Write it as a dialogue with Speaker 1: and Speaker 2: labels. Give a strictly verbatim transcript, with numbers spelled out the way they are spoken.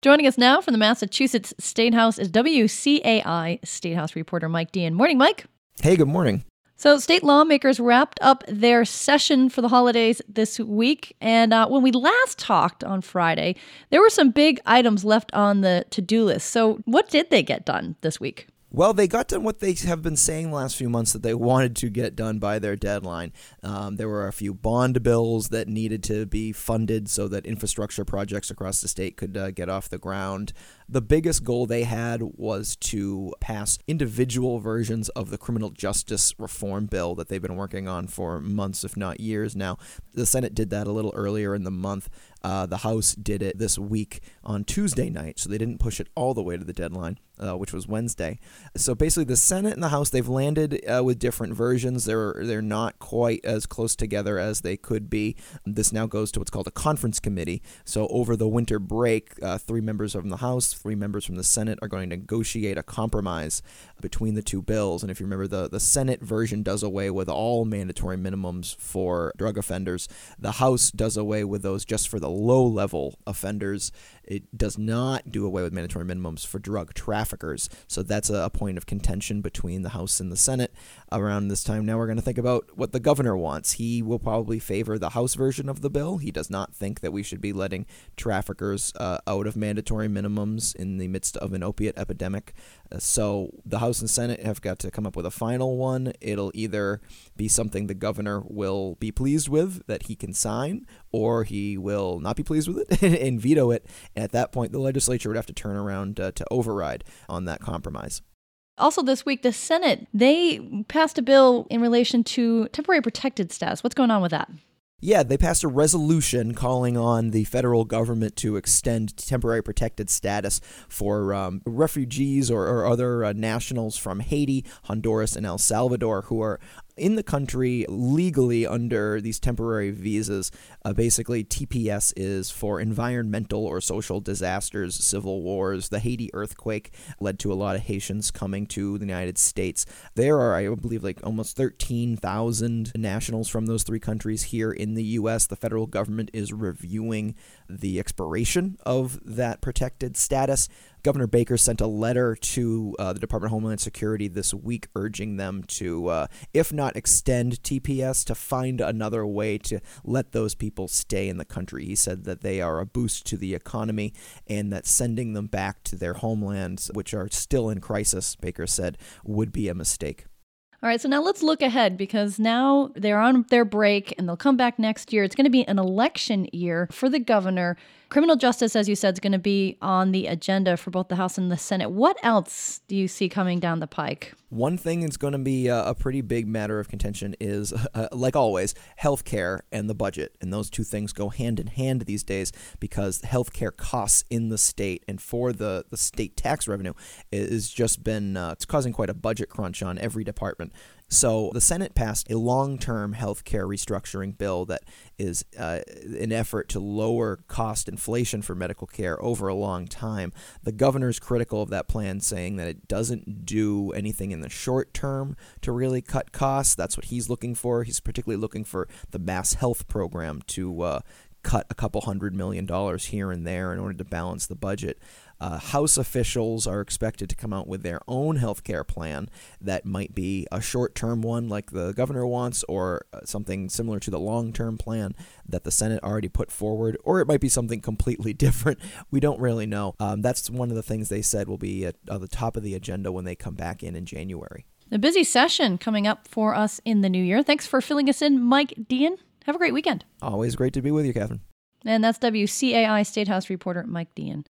Speaker 1: Joining us now from the Massachusetts State House is W C A I State House reporter Mike Dean. Morning, Mike.
Speaker 2: Hey, good morning.
Speaker 1: So state lawmakers wrapped up their session for the holidays this week. And uh, when we last talked on Friday, there were some big items left on the to-do list. So what did they get done this week?
Speaker 2: Well, they got done what they have been saying the last few months that they wanted to get done by their deadline. Um, there were a few bond bills that needed to be funded so that infrastructure projects across the state could uh, get off the ground. The biggest goal they had was to pass individual versions of the criminal justice reform bill that they've been working on for months, if not years now. The Senate did that a little earlier in the month. Uh, the House did it this week on Tuesday night, so they didn't push it all the way to the deadline, uh, which was Wednesday. So basically, the Senate and the House, they've landed uh, with different versions. They're they're not quite as close together as they could be. This now goes to what's called a conference committee. So over the winter break, uh, three members from the House, three members from the Senate are going to negotiate a compromise between the two bills. And if you remember, the, the Senate version does away with all mandatory minimums for drug offenders. The House does away with those just for the low-level offenders. It does not do away with mandatory minimums for drug traffickers. So that's a, a point of contention between the House and the Senate around this time. Now we're going to think about what the governor wants. He will probably favor the House version of the bill. He does not think that we should be letting traffickers uh, out of mandatory minimums in the midst of an opiate epidemic. Uh, so the House and Senate have got to come up with a final one. It'll either be something the governor will be pleased with that he can sign, or he will not be pleased with it and veto it. And at that point, the legislature would have to turn around uh, to override on that compromise.
Speaker 1: Also this week, the Senate, they passed a bill in relation to temporary protected status. What's going on with that?
Speaker 2: Yeah, they passed a resolution calling on the federal government to extend temporary protected status for um, refugees or, or other uh, nationals from Haiti, Honduras, and El Salvador who are in the country legally under these temporary visas. Uh, basically, T P S is for environmental or social disasters, civil wars. The Haiti earthquake led to a lot of Haitians coming to the United States. There are, I believe, like almost thirteen thousand nationals from those three countries here in the U S. The federal government is reviewing the expiration of that protected status. Governor Baker sent a letter to uh, the Department of Homeland Security this week urging them to, uh, if not extend T P S, to find another way to let those people stay in the country. He said that they are a boost to the economy and that sending them back to their homelands, which are still in crisis, Baker said, would be a mistake.
Speaker 1: All right, so now let's look ahead because now they're on their break and they'll come back next year. It's going to be an election year for the governor. Criminal justice, as you said, is going to be on the agenda for both the House and the Senate. What else do you see coming down the pike?
Speaker 2: One thing that's going to be a, a pretty big matter of contention is, uh, like always, healthcare and the budget. And those two things go hand in hand these days because healthcare costs in the state and for the, the state tax revenue is just been, uh, it's causing quite a budget crunch on every department. So the Senate passed a long-term health care restructuring bill that is uh, an effort to lower cost inflation for medical care over a long time. The governor's critical of that plan, saying that it doesn't do anything in the short term to really cut costs. That's what he's looking for. He's particularly looking for the Mass Health program to uh, cut a couple hundred million dollars here and there in order to balance the budget. Uh, House officials are expected to come out with their own health care plan that might be a short-term one like the governor wants, or something similar to the long-term plan that the Senate already put forward, or it might be something completely different. We don't really know. Um, that's one of the things they said will be at, at the top of the agenda when they come back in in January.
Speaker 1: A busy session coming up for us in the new year. Thanks for filling us in, Mike Dean. Have a great weekend.
Speaker 2: Always great to be with you, Catherine.
Speaker 1: And that's W C A I State House reporter Mike Dean.